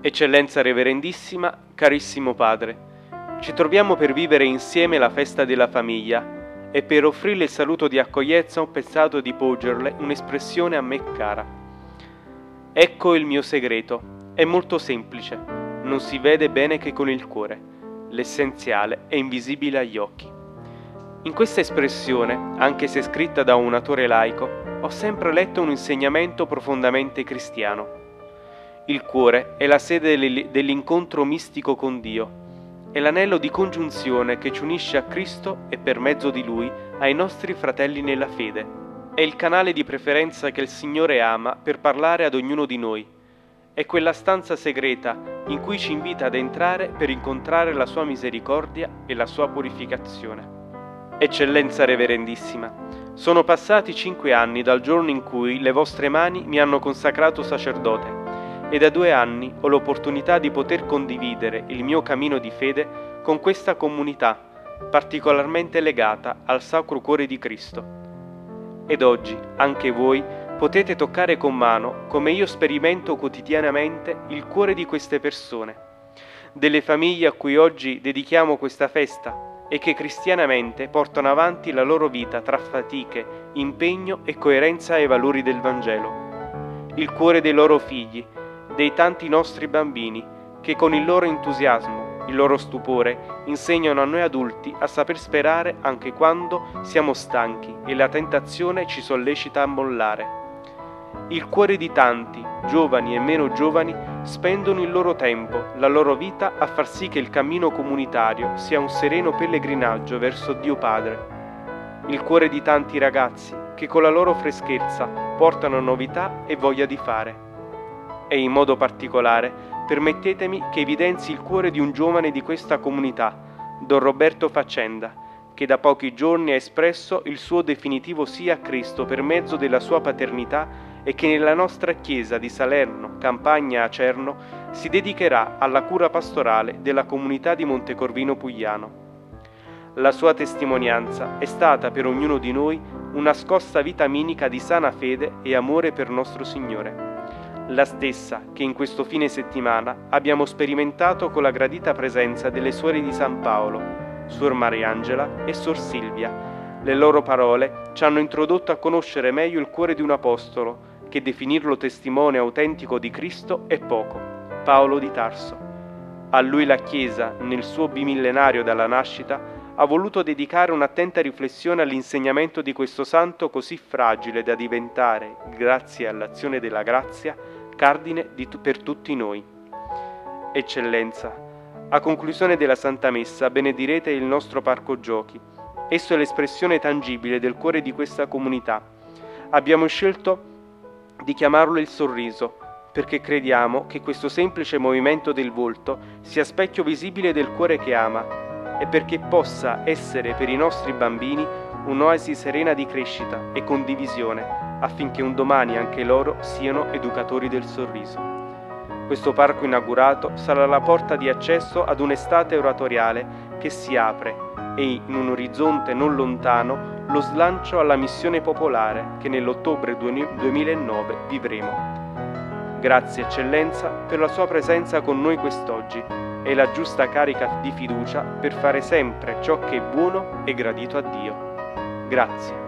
Eccellenza Reverendissima, carissimo Padre, ci troviamo per vivere insieme la festa della famiglia e per offrirle il saluto di accoglienza ho pensato di porgerle un'espressione a me cara. Ecco il mio segreto, è molto semplice, non si vede bene che con il cuore, l'essenziale è invisibile agli occhi. In questa espressione, anche se scritta da un autore laico, ho sempre letto un insegnamento profondamente cristiano. Il cuore è la sede dell'incontro mistico con Dio, è l'anello di congiunzione che ci unisce a Cristo e per mezzo di Lui ai nostri fratelli nella fede. È il canale di preferenza che il Signore ama per parlare ad ognuno di noi. È quella stanza segreta in cui ci invita ad entrare per incontrare la sua misericordia e la sua purificazione. Eccellenza Reverendissima, sono passati 5 anni dal giorno in cui le vostre mani mi hanno consacrato sacerdote e da 2 anni ho l'opportunità di poter condividere il mio cammino di fede con questa comunità particolarmente legata al Sacro Cuore di Cristo. Ed oggi anche voi potete toccare con mano come io sperimento quotidianamente il cuore di queste persone, delle famiglie a cui oggi dedichiamo questa festa e che cristianamente portano avanti la loro vita tra fatiche, impegno e coerenza ai valori del Vangelo. Il cuore dei loro figli, dei tanti nostri bambini che con il loro entusiasmo, il loro stupore insegnano a noi adulti a saper sperare anche quando siamo stanchi e la tentazione ci sollecita a mollare. Il cuore di tanti, giovani e meno giovani, spendono il loro tempo, la loro vita a far sì che il cammino comunitario sia un sereno pellegrinaggio verso Dio Padre. Il cuore di tanti ragazzi che con la loro freschezza portano novità e voglia di fare. E in modo particolare permettetemi che evidenzi il cuore di un giovane di questa comunità, Don Roberto Faccenda, che da pochi giorni ha espresso il suo definitivo sì a Cristo per mezzo della sua paternità e che nella nostra chiesa di Salerno, Campagna Acerno, si dedicherà alla cura pastorale della comunità di Montecorvino Pugliano. La sua testimonianza è stata per ognuno di noi una scossa vitaminica di sana fede e amore per nostro Signore. La stessa che in questo fine settimana abbiamo sperimentato con la gradita presenza delle suore di San Paolo, Suor Mariangela e Suor Silvia. Le loro parole ci hanno introdotto a conoscere meglio il cuore di un apostolo, che definirlo testimone autentico di Cristo è poco, Paolo di Tarso. A lui la Chiesa, nel suo bimillenario dalla nascita, ha voluto dedicare un'attenta riflessione all'insegnamento di questo santo così fragile da diventare, grazie all'azione della grazia, cardine per tutti noi. Eccellenza, a conclusione della Santa Messa benedirete il nostro parco giochi. Esso è l'espressione tangibile del cuore di questa comunità. Abbiamo scelto di chiamarlo il sorriso, perché crediamo che questo semplice movimento del volto sia specchio visibile del cuore che ama e perché possa essere per i nostri bambini un'oasi serena di crescita e condivisione, affinché un domani anche loro siano educatori del sorriso. Questo parco inaugurato sarà la porta di accesso ad un'estate oratoriale che si apre e, in un orizzonte non lontano, lo slancio alla missione popolare che nell'ottobre 2009 vivremo. Grazie Eccellenza per la sua presenza con noi quest'oggi e la giusta carica di fiducia per fare sempre ciò che è buono e gradito a Dio. Grazie.